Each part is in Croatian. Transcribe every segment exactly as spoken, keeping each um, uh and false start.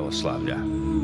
pravoslavlja.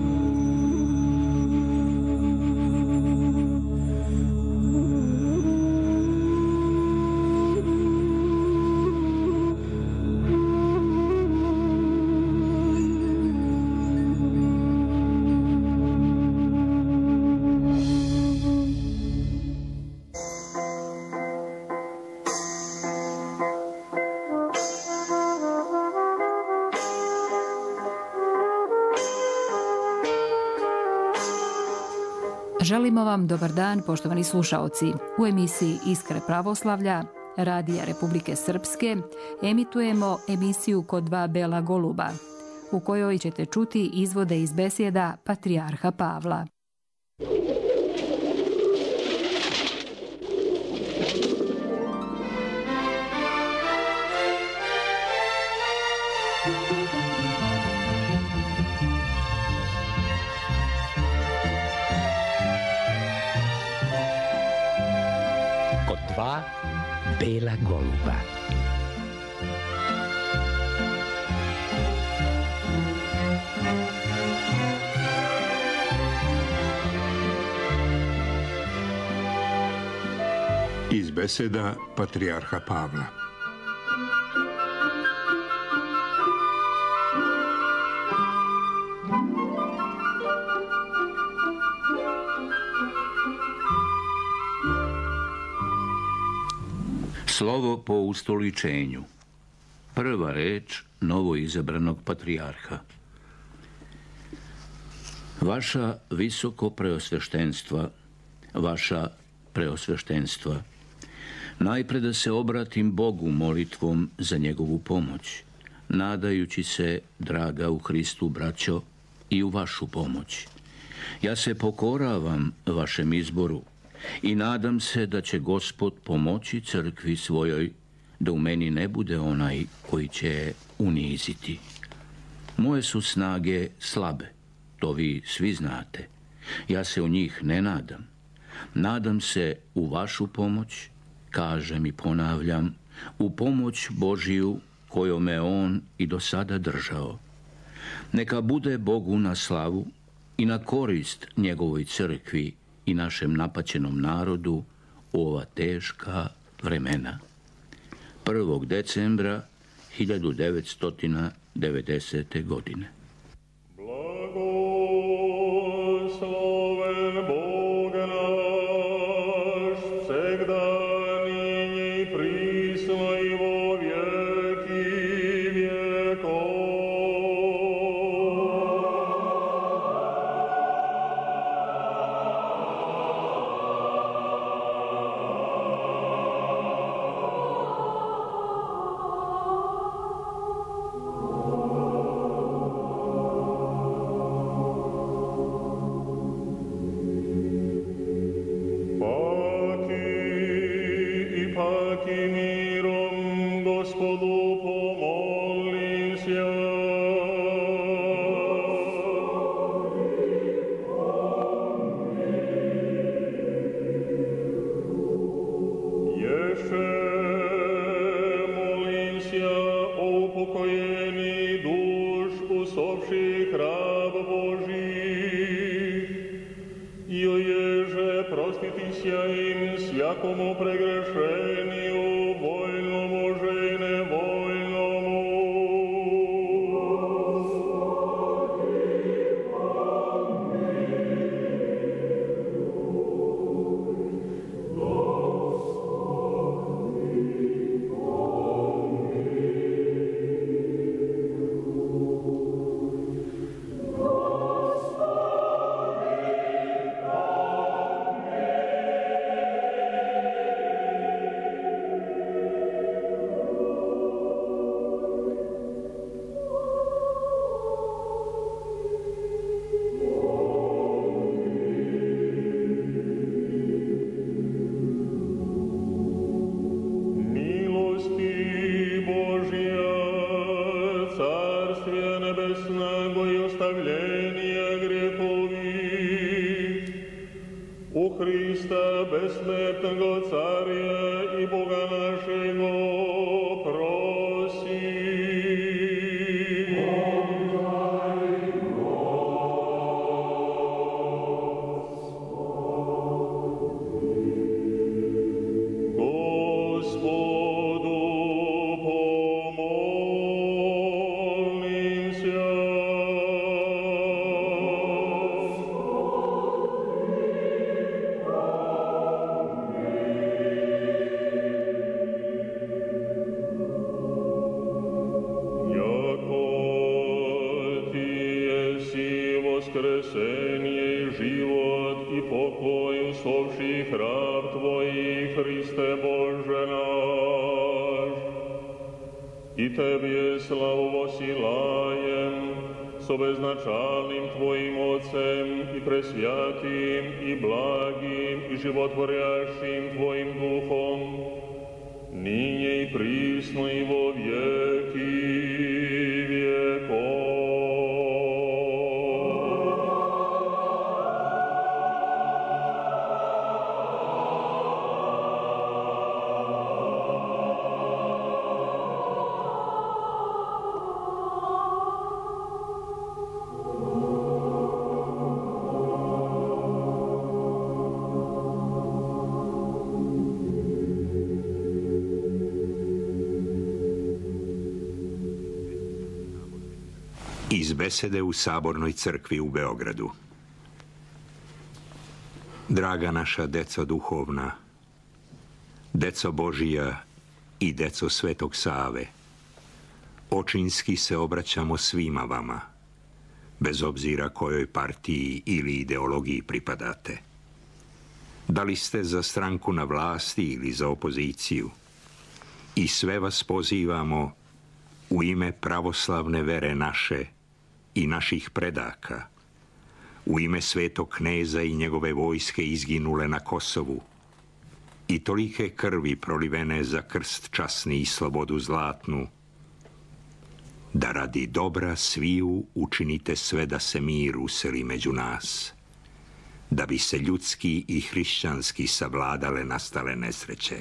Želimo vam dobar dan, poštovani slušaoci. U emisiji Iskre pravoslavlja, Radija Republike Srpske, emitujemo emisiju Kod dva bela goluba, u kojoj ćete čuti izvode iz besjeda Patrijarha Pavla. Dva bela goluba. Iz beseda Patrijarha Pavla. Slovo po ustoličenju. Prva reč novoizabranog patrijarha. Vaša visoko preosveštenstva, vaša preosveštenstva, najpre da se obratim Bogu molitvom za njegovu pomoć, nadajući se, draga u Hristu braćo, i u vašu pomoć. Ja se pokoravam vašem izboru i nadam se da će Gospod pomoći crkvi svojoj, da u meni ne bude onaj koji će je uniziti. Moje su snage slabe, to vi svi znate. Ja se u njih ne nadam. Nadam se u vašu pomoć, kažem i ponavljam, u pomoć Božiju kojom me on i do sada držao. Neka bude Bogu na slavu i na korist njegovoj crkvi i našem napaćenom narodu u ova teška vremena. prvog decembra hiljadu devetsto devedesete. godine. Prosi. voskresenje i život i pokoj usovših rab Tvojih, Hriste Bože naš. I Tebje slavu vosilajem, s obeznačalnim Tvojim Otcem i presvjatim i blagim i životvorjašim Tvojim Duhom, ninje i prisno i vo vijeki vijekov. Iz besede u Sabornoj crkvi u Beogradu. Draga naša deco duhovna, deco Božija i deco Svetog Save, očinski se obraćamo svima vama, bez obzira kojoj partiji ili ideologiji pripadate. Da li ste za stranku na vlasti ili za opoziciju, i sve vas pozivamo u ime pravoslavne vere naše i naših predaka, u ime svetog kneza i njegove vojske izginule na Kosovu i tolike krvi prolivene za krst časni i slobodu zlatnu, da radi dobra sviju učinite sve da se mir useli među nas, da bi se ljudski i hrišćanski savladale nastale nesreće.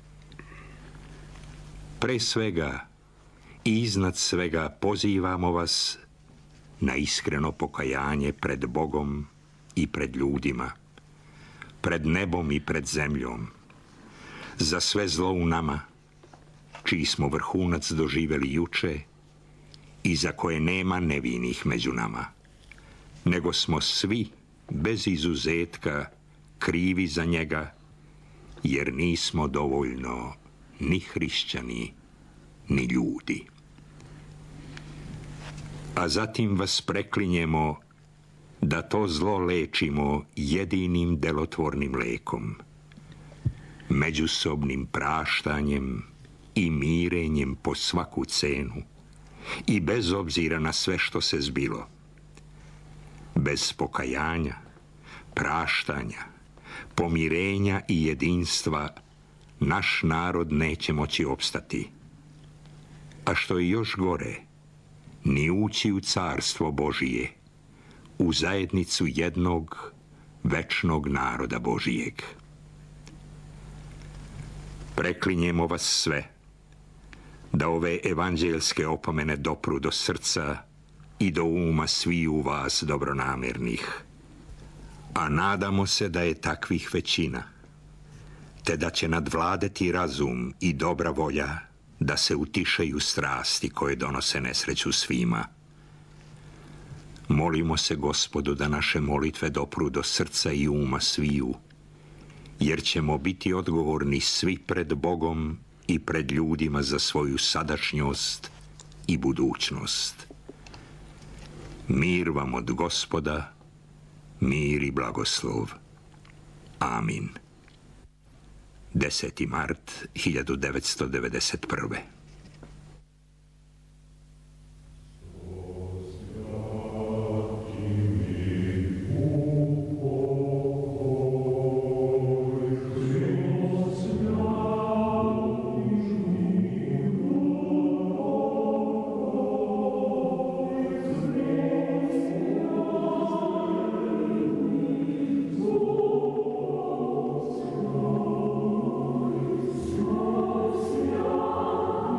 Pre svega i iznad svega pozivamo vas na iskreno pokajanje pred Bogom i pred ljudima, pred nebom i pred zemljom, za sve zlo u nama, čiji smo vrhunac doživjeli juče i za koje nema nevinih među nama, nego smo svi, bez izuzetka, krivi za njega, jer nismo dovoljno ni hrišćani, ni ljudi. A zatim vas preklinjemo da to zlo lečimo jedinim delotvornim lekom, međusobnim praštanjem i mirenjem po svaku cenu i bez obzira na sve što se zbilo. Bez pokajanja, praštanja, pomirenja i jedinstva naš narod neće moći opstati. A što je još gore, ni ući u carstvo Božije, u zajednicu jednog večnog naroda Božijeg. Preklinjemo vas sve, da ove evanđelske opomene dopru do srca i do uma sviju vas dobronamjernih, a nadamo se da je takvih većina, te da će nadvladati razum i dobra volja da se utišaju strasti koje donose nesreću svima. Molimo se Gospodu da naše molitve dopru do srca i uma sviju, jer ćemo biti odgovorni svi pred Bogom i pred ljudima za svoju sadašnjost i budućnost. Mir vam od Gospoda, mir i blagoslov. Amin. deseti mart hiljadu devetsto devedeset prve. Oh,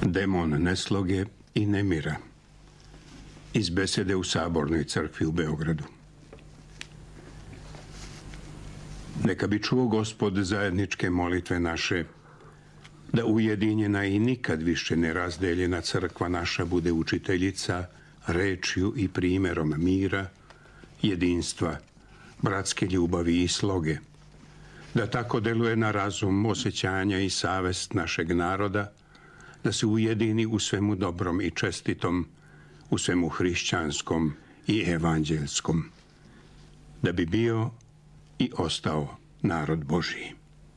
Demon nesloge i nemira. Iz besede u Sabornoj crkvi u Beogradu. Neka bi čuo Gospod zajedničke molitve naše, da ujedinjena i nikad više nerazdeljena crkva naša bude učiteljica rečju i primjerom mira, jedinstva, bratske ljubavi i sloge, da tako deluje na razum, osjećanja i savest našeg naroda, da se ujedini u svemu dobrom i čestitom, u svemu hrišćanskom i evanđelskom, da bi bio i ostao narod Božiji.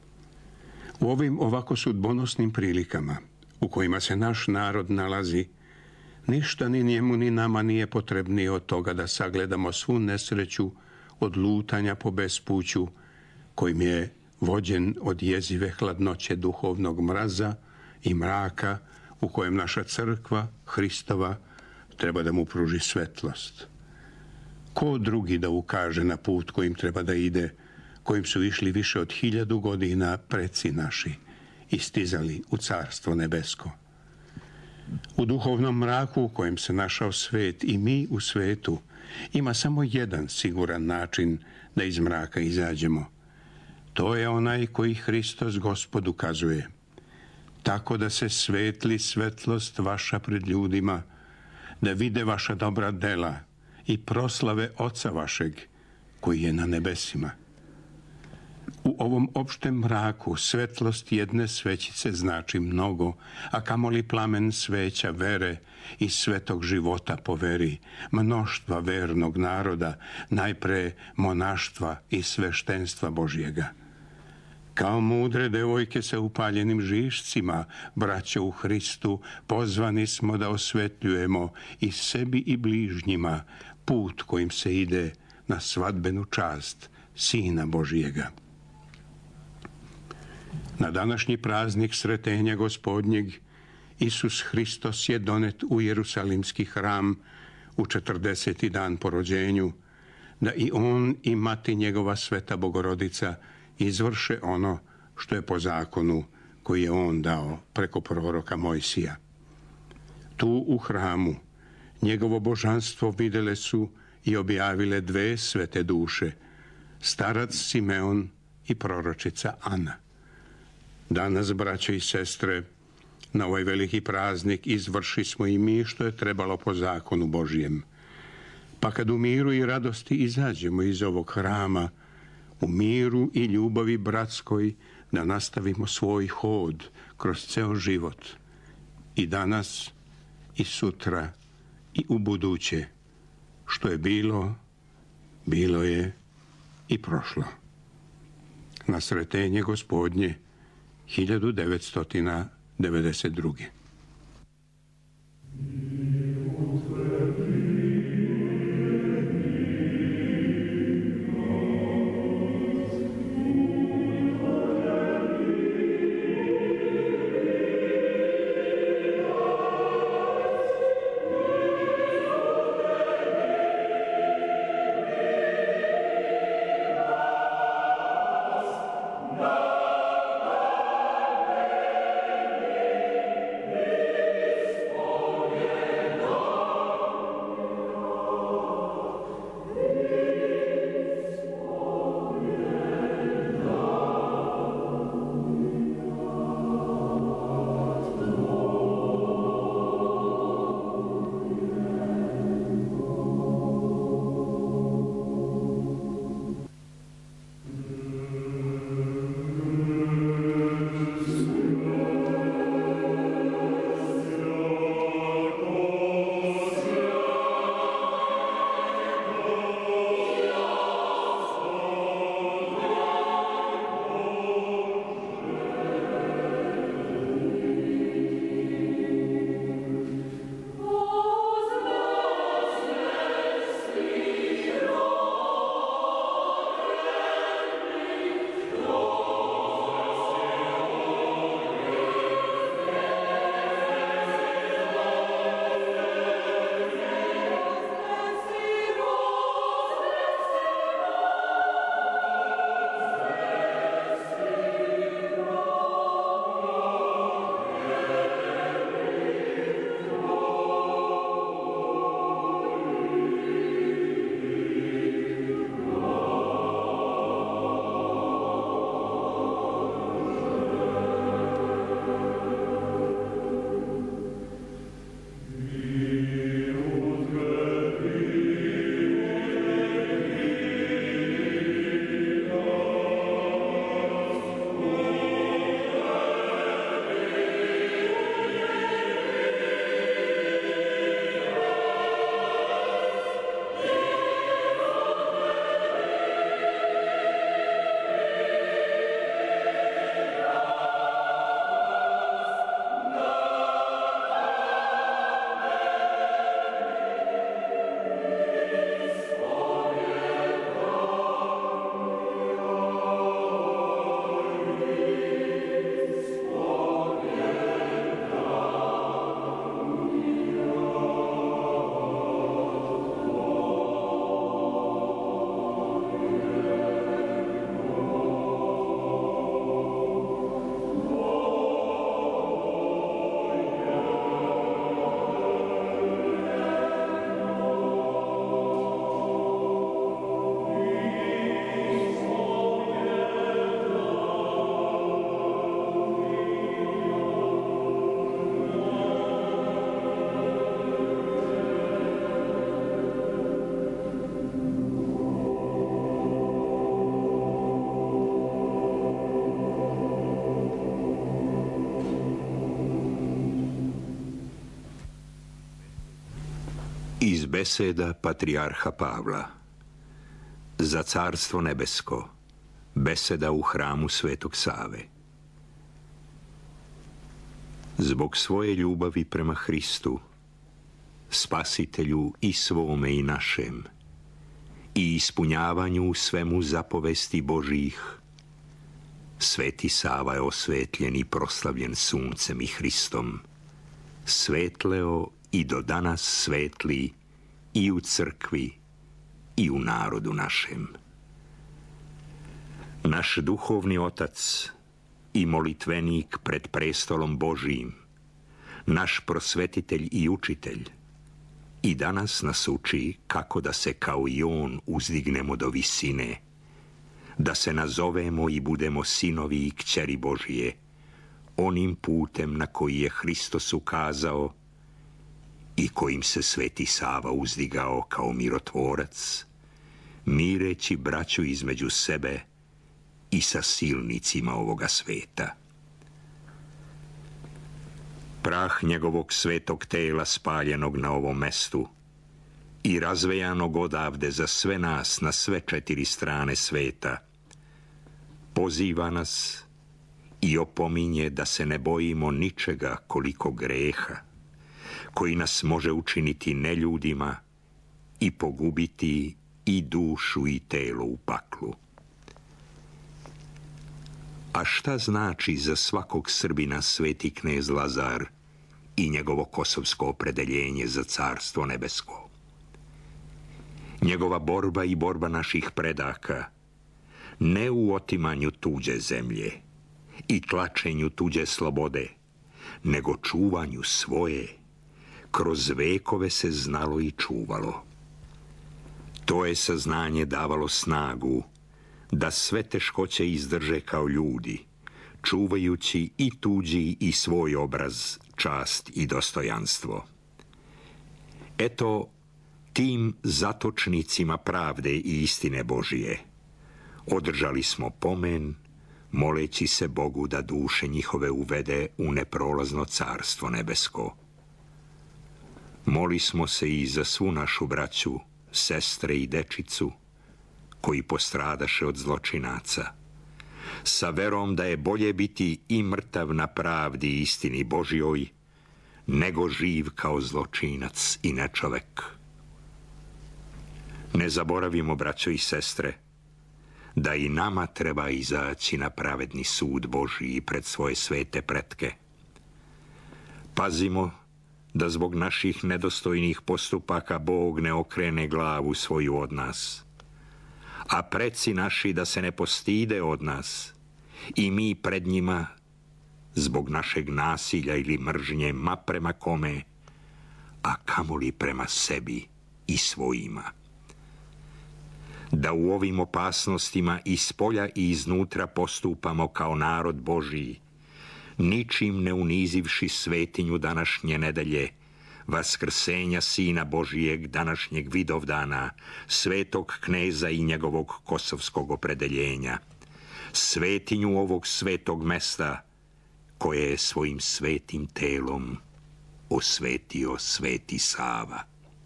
U ovim ovako sudbonosnim prilikama u kojima se naš narod nalazi, ništa ni njemu ni nama nije potrebnije od toga da sagledamo svu nesreću od lutanja po bespuću kojim je vođen od jezive hladnoće duhovnog mraza i mraka u kojem naša crkva Hristova treba da mu pruži svetlost. Ko drugi da ukaže na put kojim treba da ide, kojim su išli više od hiljadu godina preci naši i stizali u Carstvo nebesko? U duhovnom mraku u kojem se našao svet i mi u svetu ima samo jedan siguran način da iz mraka izađemo. To je onaj koji Hristos Gospod ukazuje. Tako da se svetli svetlost vaša pred ljudima, da vide vaša dobra dela i proslave Oca vašeg koji je na nebesima. U ovom opštem mraku svetlost jedne svećice znači mnogo, a kamoli plamen sveća vere i svetog života po veri, mnoštva vernog naroda, najpre monaštva i sveštenstva Božjega. Kao mudre devojke sa upaljenim žišcima, braćo u Hristu, pozvani smo da osvetljujemo i sebi i bližnjima put kojim se ide na svadbenu čast Sina Božjega. Na današnji praznik Sretenja Gospodnjeg, Isus Hristos je donet u Jerusalimski hram u četrdeseti dan po rođenju, da i on i mati njegova Sveta Bogorodica izvrše ono što je po zakonu koji je on dao preko proroka Mojsija. Tu u hramu njegovo božanstvo videle su i objavile dve svete duše, starac Simeon i proročica Ana. Danas, braće i sestre, na ovaj veliki praznik izvrši smo i mi što je trebalo po zakonu Božjem. Pa kad u miru i radosti izađemo iz ovog hrama, u miru i ljubavi bratskoj, da nastavimo svoj hod kroz ceo život. I danas, i sutra, i u buduće. Što je bilo, bilo je i prošlo. Na Sretenje Gospodnje, hiljadu devetsto devedeset druge. No! beseda patrijarha Pavla. Za carstvo nebesko, beseda u hramu Svetog Save. Zbog svoje ljubavi prema Hristu, Spasitelju i svome i našem, i ispunjavanju svemu zapovesti Božjih, Sveti Sava je osvetljen i proslavljen suncem i Hristom, svetleo i do danas svetli i u crkvi i u narodu našem. Naš duhovni otac i molitvenik pred prestolom Božijim, naš prosvetitelj i učitelj, i danas nas uči kako da se kao i on uzdignemo do visine, da se nazovemo i budemo sinovi i kćeri Božije, onim putem na koji je Hristos ukazao i kojim se Sveti Sava uzdigao kao mirotvorac, mireći braću između sebe i sa silnicima ovoga sveta. Prah njegovog svetog tela spaljenog na ovom mestu i razvejanog odavde za sve nas na sve četiri strane sveta, poziva nas i opominje da se ne bojimo ničega koliko greha, koji nas može učiniti neljudima i pogubiti i dušu i telo u paklu. A šta znači za svakog Srbina sveti knez Lazar i njegovo kosovsko opredeljenje za carstvo nebesko? Njegova borba i borba naših predaka, ne u otimanju tuđe zemlje i tlačenju tuđe slobode, nego čuvanju svoje, kroz vekove se znalo i čuvalo. To je saznanje davalo snagu da sve teškoće izdrže kao ljudi, čuvajući i tuđi i svoj obraz, čast i dostojanstvo. Eto, tim zatočnicima pravde i istine Božije održali smo pomen, moleći se Bogu da duše njihove uvede u neprolazno carstvo nebesko. Moli smo se i za svu našu braću, sestre i dečicu, koji postradaše od zločinaca, sa verom da je bolje biti i mrtav na pravdi i istini Božjoj, nego živ kao zločinac i nečovek. Ne zaboravimo, braćo i sestre, da i nama treba izaći na pravedni sud Božji pred svoje svete pretke. Pazimo da zbog naših nedostojnih postupaka Bog ne okrene glavu svoju od nas, a preci naši da se ne postide od nas i mi pred njima zbog našeg nasilja ili mržnje ma prema kome, a kamoli prema sebi i svojima. Da u ovim opasnostima i spolja i iznutra postupamo kao narod Božiji, ničim ne unizivši svetinju današnje nedelje, vaskrsenja Sina Božijeg, današnjeg Vidovdana, svetog kneza i njegovog kosovskog opredeljenja, svetinju ovog svetog mesta, koje je svojim svetim telom osvetio Sveti Sava.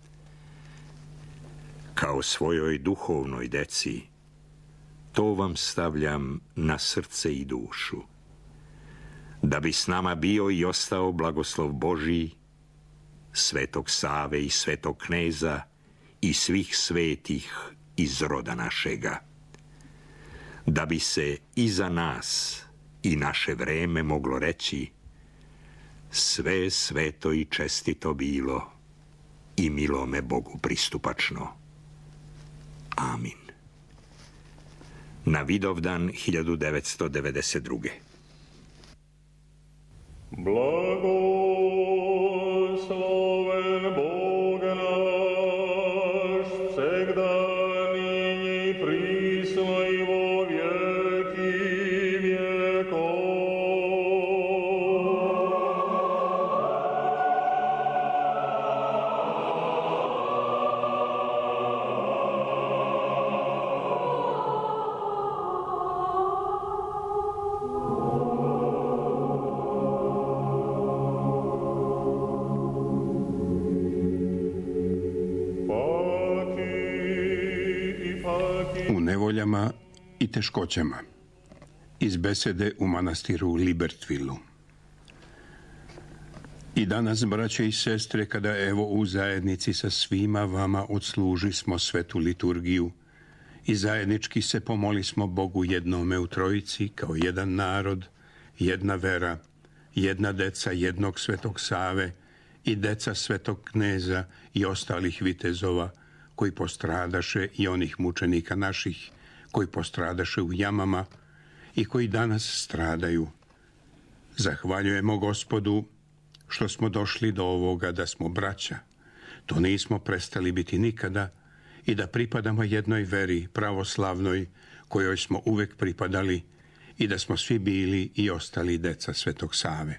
Kao svojoj duhovnoj deci, to vam stavljam na srce i dušu, da bi s nama bio i ostao blagoslov Božji, Svetog Save i svetog kneza i svih svetih iz roda našega, da bi se i za nas i naše vreme moglo reći: sve sveto i čestito bilo i milome Bogu pristupačno. Amin. Na Vidovdan hiljadu devetsto devedeset druge. Blagosloven Bog naš, всегда ныне присно и во веки веков. u nevoljama i teškoćama. Iz besede u manastiru Libertvilu. I danas, braće i sestre, kada evo u zajednici sa svima vama odsluži smo svetu liturgiju i zajednički se pomoli smo Bogu jednome u Trojici, kao jedan narod, jedna vera, jedna deca jednog Svetog Save i deca Svetog Kneza i ostalih vitezova koji postradaše i onih mučenika naših koji postradaše u jamama i koji danas stradaju. Zahvaljujemo Gospodu što smo došli do ovoga da smo braća. To nismo prestali biti nikada i da pripadamo jednoj veri pravoslavnoj kojoj smo uvek pripadali i da smo svi bili i ostali deca Svetog Save.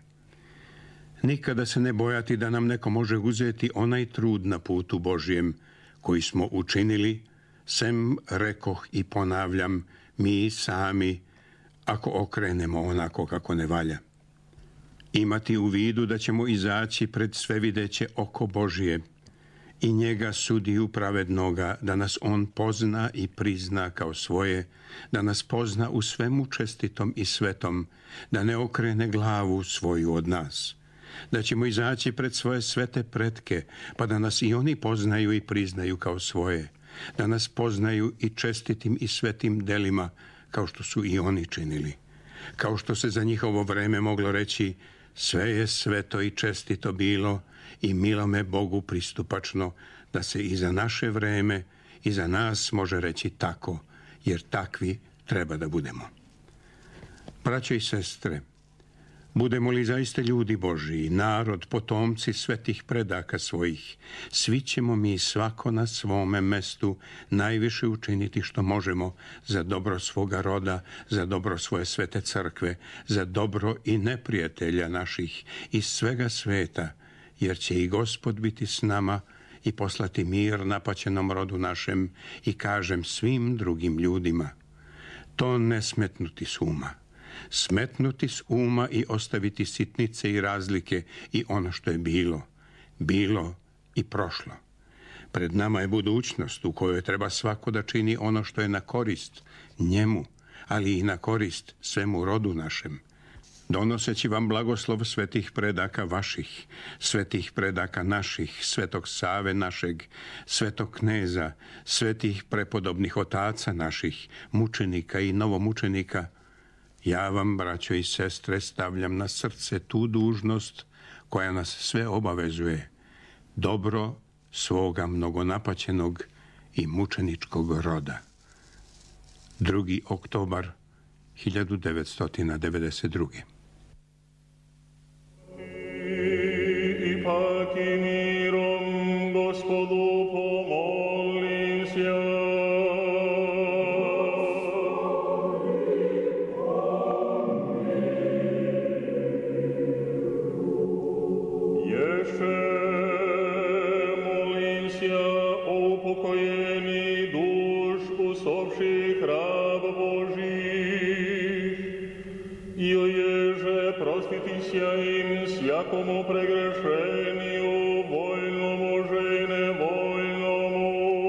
Nikada se ne bojati da nam neko može uzeti onaj trud na putu Božjem koji smo učinili, sem rekoh i ponavljam, mi sami, ako okrenemo onako kako ne valja. Imati u vidu da ćemo izaći pred svevideće oko Božije i njega sudiju pravednoga, da nas on pozna i prizna kao svoje, da nas pozna u svemu čestitom i svetom, da ne okrene glavu svoju od nas, da ćemo izaći pred svoje svete pretke, pa da nas i oni poznaju i priznaju kao svoje, da nas poznaju i čestitim i svetim delima, kao što su i oni činili. Kao što se za njihovo vreme moglo reći, sve je sveto i čestito bilo i milome Bogu pristupačno, da se i za naše vreme i za nas može reći tako, jer takvi treba da budemo. Braće i sestre, budemo li zaista ljudi Božiji, narod, potomci svetih predaka svojih, svi ćemo mi svako na svome mestu najviše učiniti što možemo za dobro svoga roda, za dobro svoje svete crkve, za dobro i neprijatelja naših iz svega sveta, jer će i Gospod biti s nama i poslati mir napaćenom rodu našem i kažem svim drugim ljudima, to ne smetnuti s uma. Smetnuti s uma i ostaviti sitnice i razlike i ono što je bilo, bilo i prošlo. Pred nama je budućnost u kojoj treba svako da čini ono što je na korist njemu, ali i na korist svemu rodu našem. Donoseći vam blagoslov svetih predaka vaših, svetih predaka naših, Svetog Save našeg, Svetog Kneza, svetih prepodobnih otaca naših, mučenika i novomučenika, ja vam, braćo i sestre, stavljam na srce tu dužnost koja nas sve obavezuje, dobro svoga mnogonapaćenog i mučeničkog roda. drugi oktobar hiljadu devetsto devedeset druge. Ipak i mirom Gospodu pomolim se. Im sjakomu pregrešeniju, voljnomu že nevoljnomu.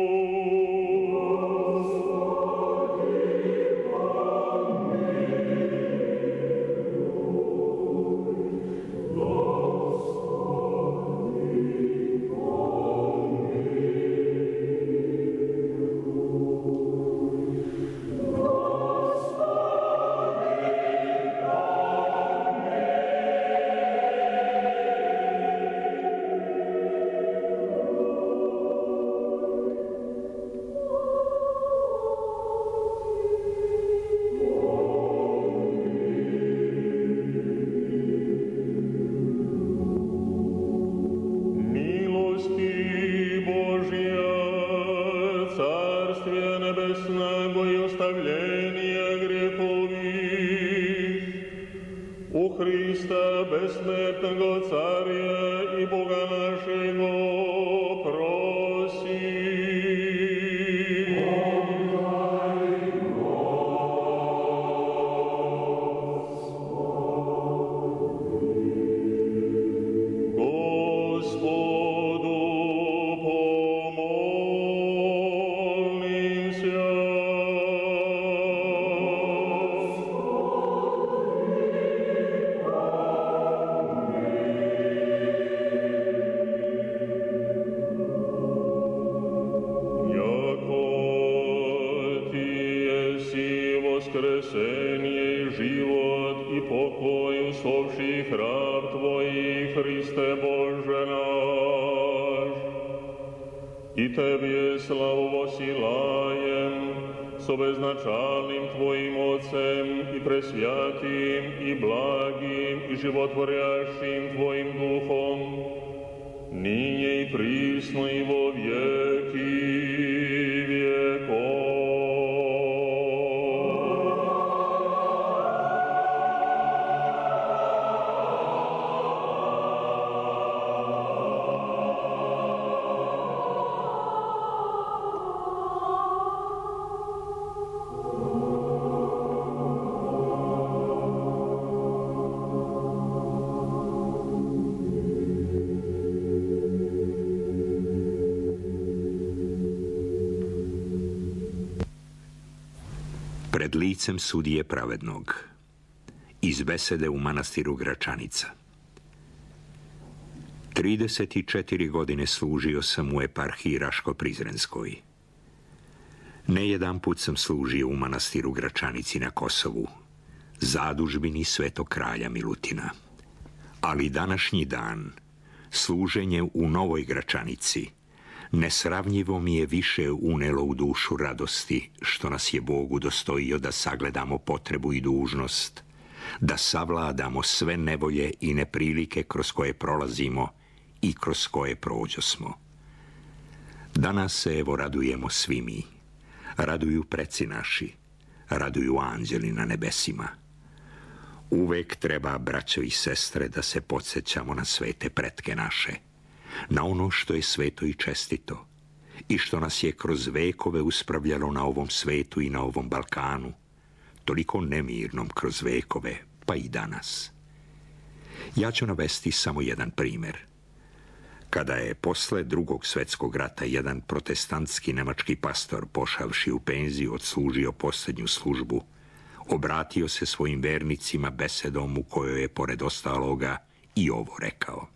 Hrista, besmrtnog carja i Boga našego, prosi. Gospodu pomolim se. voskresenje i život i pokoj usovših rab Tvojih, Hriste Bože naš. I Tebi je slavu posilajem, s obeznačalnim Tvojim Otcem i presvjatim i blagim i životvorjašim Tvojim Duhom, ninje i prisno i vo vijeki vijekov. Pred licem sudije pravednog. Iz besede u manastiru Gračanica. trideset četiri godine služio sam u eparhiji Raško-Prizrenskoj. Ne jedan put sam služio u manastiru Gračanici na Kosovu, zadužbini Svetog kralja Milutina. Ali današnji dan, služenje u Novoj Gračanici, nesravnjivo mi je više unelo u dušu radosti što nas je Bog udostojio da sagledamo potrebu i dužnost, da savladamo sve nevolje i neprilike kroz koje prolazimo i kroz koje prođosmo. Danas se evo radujemo svi mi, raduju preci naši, raduju anđeli na nebesima. Uvek treba, braćo i sestre, da se podsjećamo na svete pretke naše, na ono što je sveto i čestito i što nas je kroz vekove uspravljalo na ovom svetu i na ovom Balkanu, toliko nemirnom kroz vekove, pa i danas. Ja ću navesti samo jedan primjer. Kada je posle drugog svjetskog rata jedan protestantski nemački pastor, pošavši u penziju, odslužio posljednju službu, obratio se svojim vernicima besedom u kojoj je, pored ostaloga, i ovo rekao.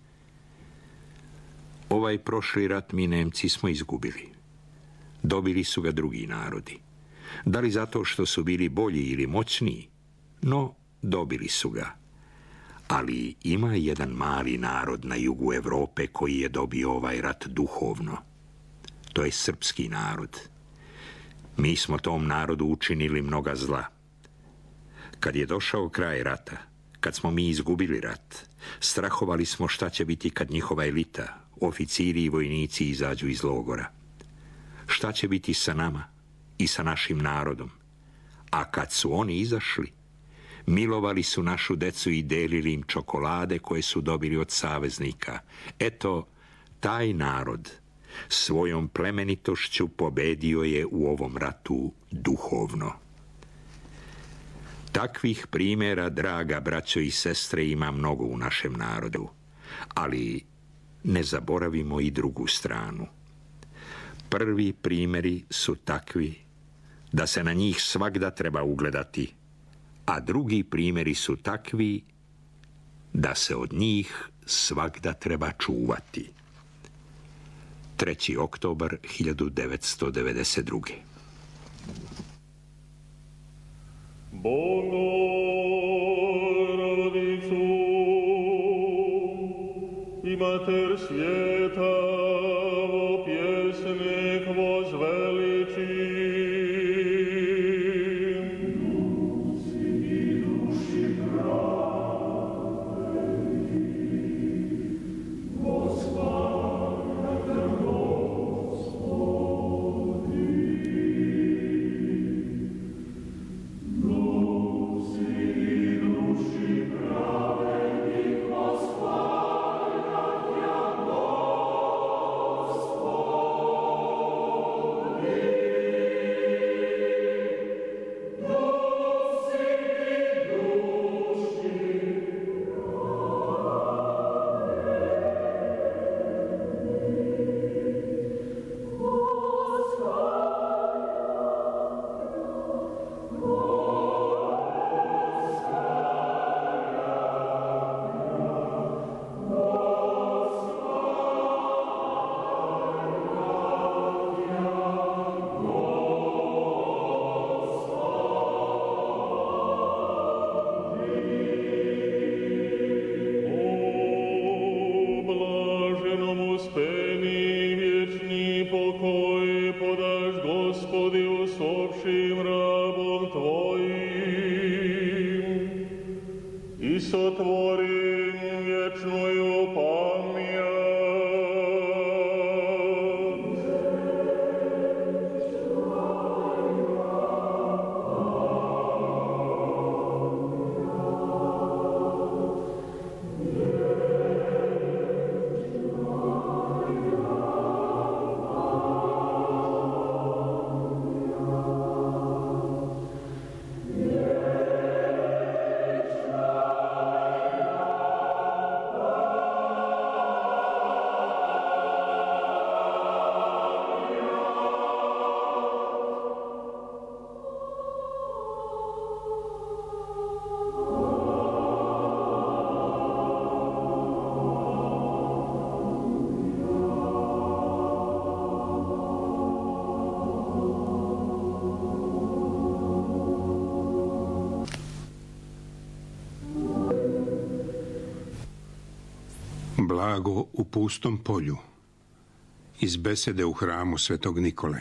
Ovaj prošli rat mi Nemci smo izgubili. Dobili su ga drugi narodi. Da li zato što su bili bolji ili moćniji? No, dobili su ga. Ali ima jedan mali narod na jugu Europe koji je dobio ovaj rat duhovno. To je srpski narod. Mi smo tom narodu učinili mnoga zla. Kad je došao kraj rata, kad smo mi izgubili rat, strahovali smo šta će biti kad njihova elita, oficiri i vojnici izađu iz logora. Šta će biti sa nama i sa našim narodom? A kad su oni izašli, milovali su našu decu i delili im čokolade koje su dobili od saveznika. Eto, taj narod svojom plemenitošću pobedio je u ovom ratu duhovno. Takvih primjera, draga braćo i sestre, ima mnogo u našem narodu, ali ne zaboravimo i drugu stranu. Prvi primjeri su takvi da se na njih svagda treba ugledati, a drugi primjeri su takvi da se od njih svagda treba čuvati. treći oktobar hiljadu devetsto devedeset druge. Bogorodicu i Mater svijeta vo pjesnik vozveliči. rabom Tvojim i sotvorim vječnoju pamjat. Blago u pustom polju. Iz besede u hramu Svetog Nikole.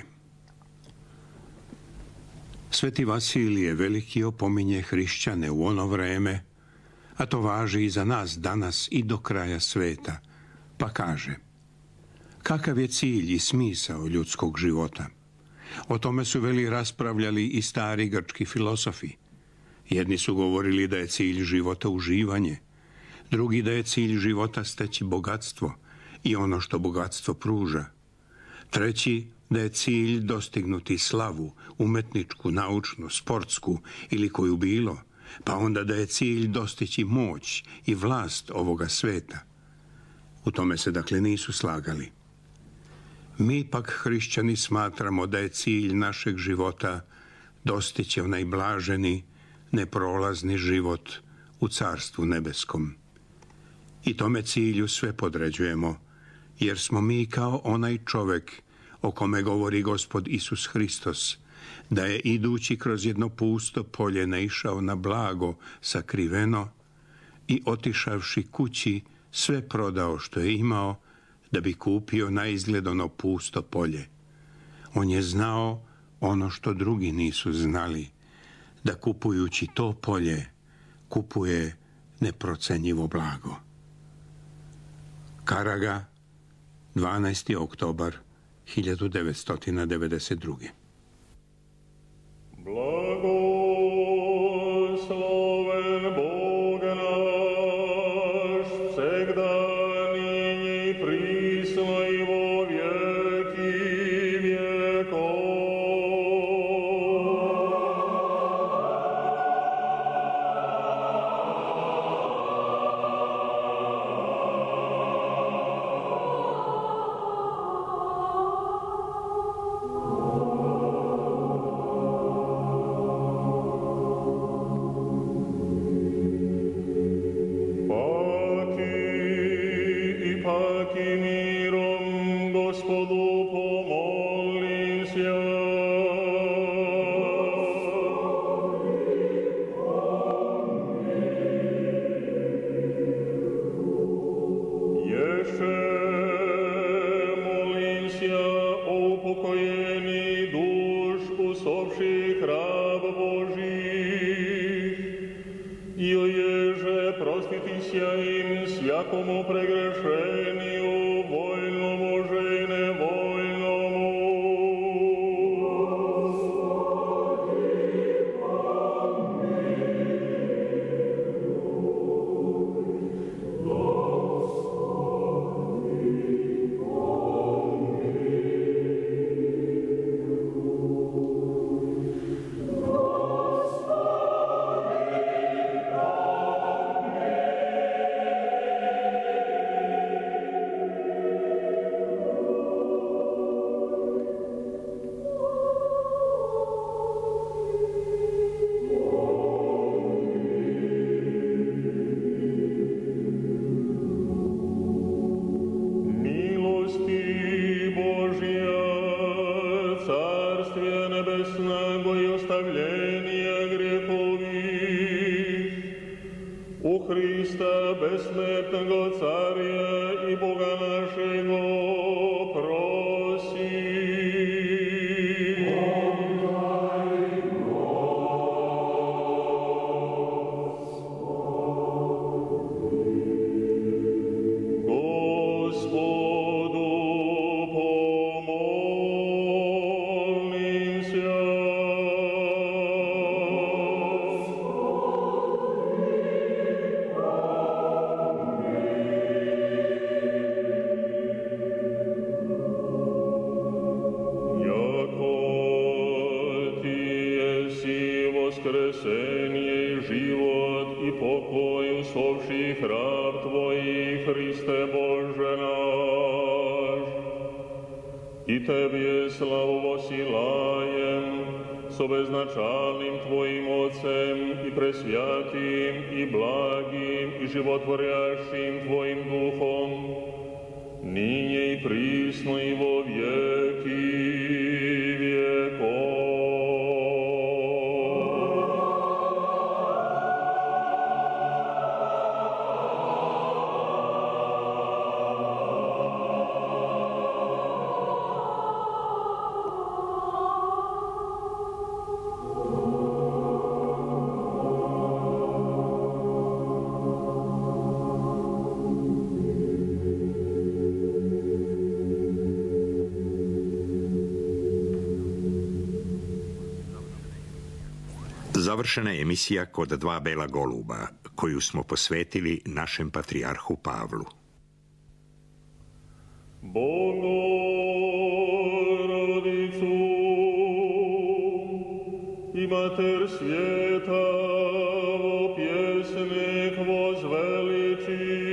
Sveti Vasilije Veliki opominje hrišćane u ono vreme, a to važi i za nas danas i do kraja sveta, pa kaže: kakav je cilj i smisao ljudskog života? O tome su veli raspravljali i stari grčki filosofi. Jedni su govorili da je cilj života uživanje, drugi da je cilj života steći bogatstvo i ono što bogatstvo pruža. Treći da je cilj dostignuti slavu, umetničku, naučnu, sportsku ili koju bilo, pa onda da je cilj dostići moć i vlast ovoga sveta. U tome se dakle nisu slagali. Mi pak hrišćani smatramo da je cilj našeg života dostići onaj blaženi, neprolazni život u Carstvu nebeskom. I tome cilju sve podređujemo, jer smo mi kao onaj čovjek o kome govori Gospod Isus Hristos, da je idući kroz jedno pusto polje naišao na blago sakriveno i otišavši kući sve prodao što je imao da bi kupio na izgled ono pusto polje. On je znao ono što drugi nisu znali, da kupujući to polje kupuje neprocenjivo blago. Karaga, dvanaesti oktobar hiljadu devetsto devedeset druge. Blagosloven Bog naš, всегда ныне и присно и во веки веков. Всякому прегрешению, вольному же и невольному. Христа, бессмертного Царя и Бога нашего, проси. Подай, voskresenje i život i pokoj usovših rab Tvojih, Hriste Bože naš. I Tebi je slavu posilajem, s obeznačalnim Tvojim Ocem i presvjatim i blagim i životvorjašim Tvojim Duhom, ninje i prisno i vo vijeki vijekov. Završena je emisija Kod dva bela goluba, koju smo posvetili našem patrijarhu Pavlu. Bogorodicu i mater svijeta o pjesnik vozveliči.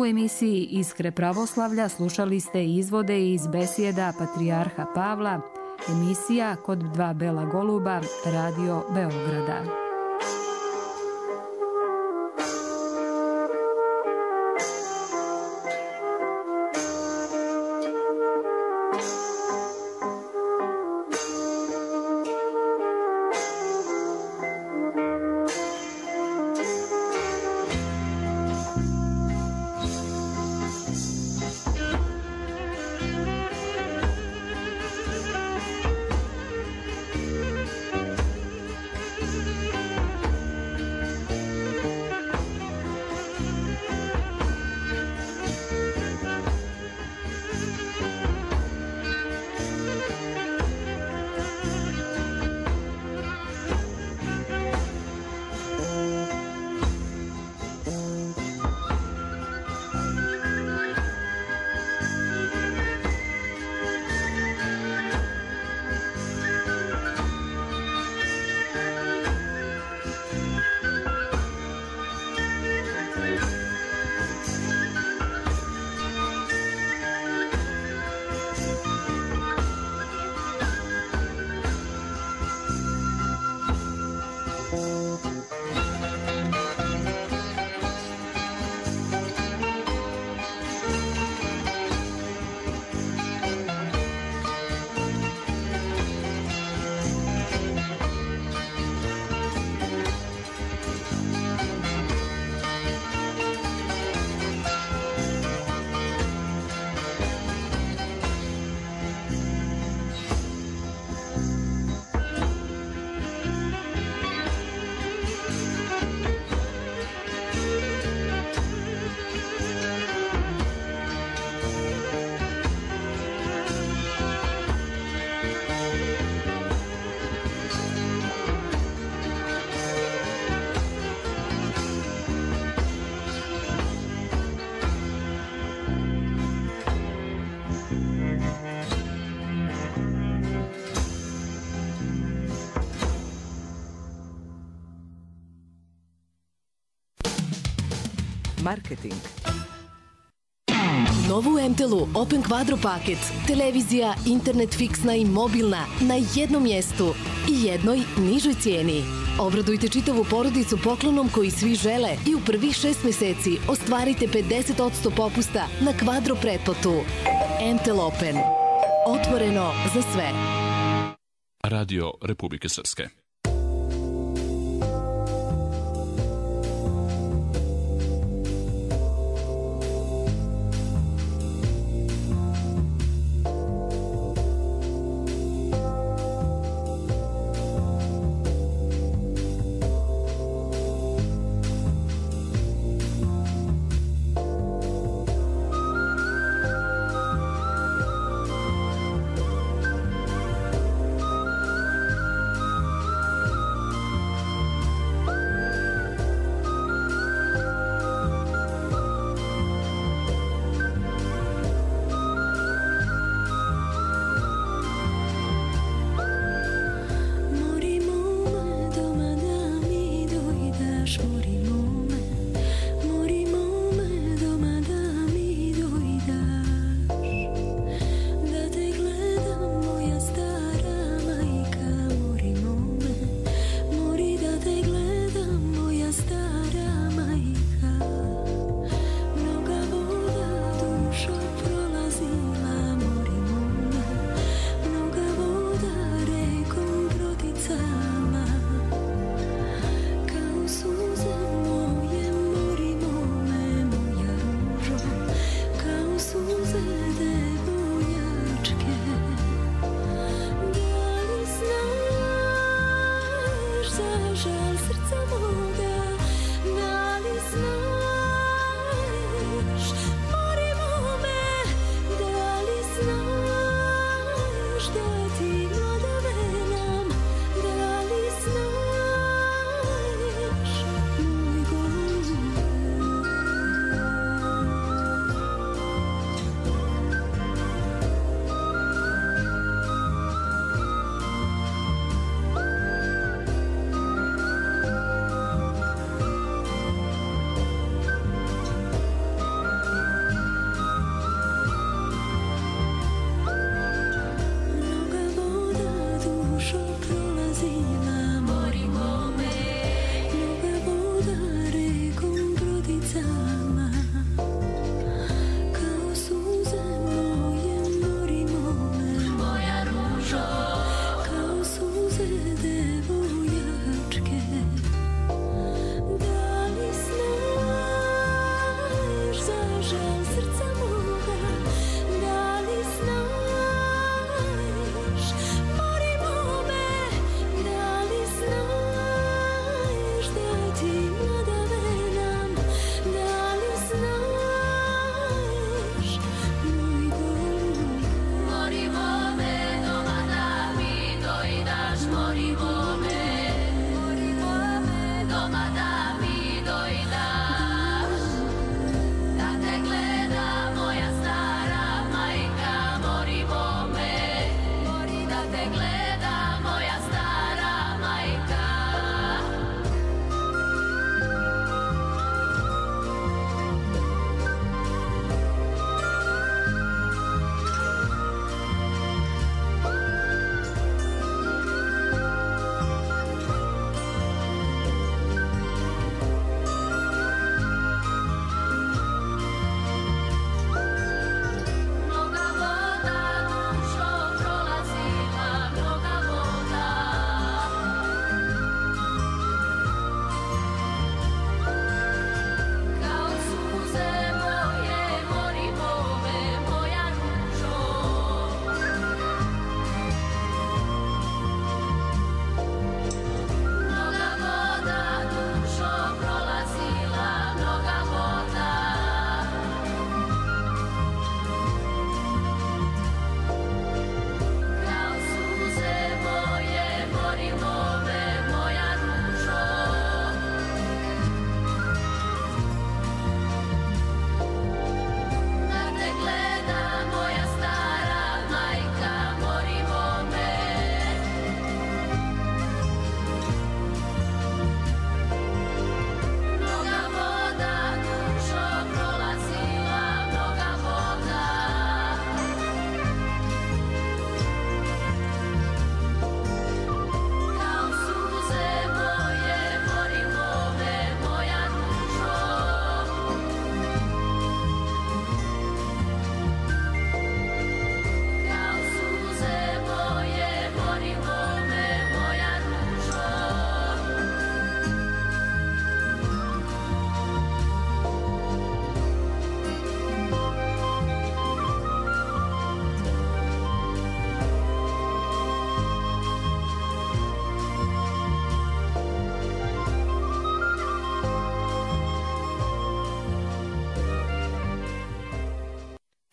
emisiji Iskre pravoslavlja slušali ste izvode iz besjeda Patrijarha Pavla, emisija Kod dva bela goluba, Radio Beograda. Marketing. Novu em te el-u Open Quadro paket, televizija, internet fiksna i mobilna na jednom mjestu i jednoj nižoj cijeni. Obradujte čitavu porodicu poklonom koji svi žele i u prvih šest mjeseci ostvarite pedeset posto popusta na kvadro pretplatu. em te el Open. Otvoreno za sve. Radio Republike Srpske.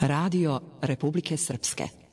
Radio Republike Srpske.